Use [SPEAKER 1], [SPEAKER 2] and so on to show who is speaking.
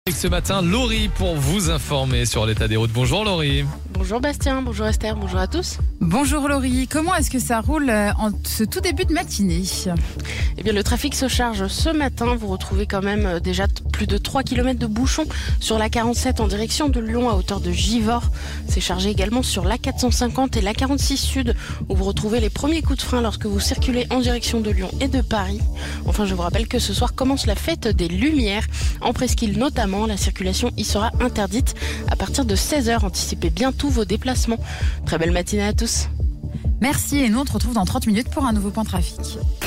[SPEAKER 1] Ce matin, Laurie pour vous informer sur l'état des routes. Bonjour Laurie.
[SPEAKER 2] Bonjour Bastien, bonjour Esther, bonjour à tous.
[SPEAKER 3] Bonjour Laurie, comment est-ce que ça roule en ce tout début de matinée ?
[SPEAKER 2] Eh bien, le trafic se charge ce matin. Vous retrouvez quand même déjà plus de 3 km de bouchons sur la 47 en direction de Lyon à hauteur de Givors. C'est chargé également sur la 450 et la 46 Sud où vous retrouvez les premiers coups de frein lorsque vous circulez en direction de Lyon et de Paris. Enfin, je vous rappelle que ce soir commence la fête des Lumières. En Presqu'île notamment, la circulation y sera interdite à partir de 16h. Anticipez bien tous vos déplacements. Très belle matinée à tous.
[SPEAKER 3] Merci et nous on te retrouve dans 30 minutes pour un nouveau point trafic.